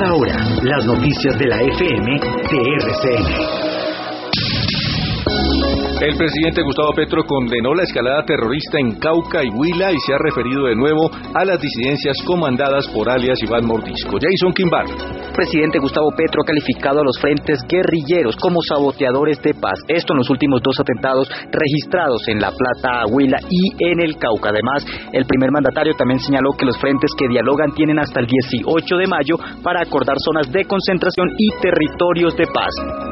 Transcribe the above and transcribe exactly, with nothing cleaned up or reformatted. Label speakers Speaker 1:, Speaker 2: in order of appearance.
Speaker 1: Cada hora, las noticias de la F M de R C N.
Speaker 2: El presidente Gustavo Petro condenó la escalada terrorista en Cauca y Huila y se ha referido de nuevo a las disidencias comandadas por alias Iván Mordisco. Jason Quimbar.
Speaker 3: El presidente Gustavo Petro ha calificado a los frentes guerrilleros como saboteadores de paz. Esto en los últimos dos atentados registrados en La Plata, Huila y en el Cauca. Además, el primer mandatario también señaló que los frentes que dialogan tienen hasta el dieciocho de mayo para acordar zonas de concentración y territorios de paz.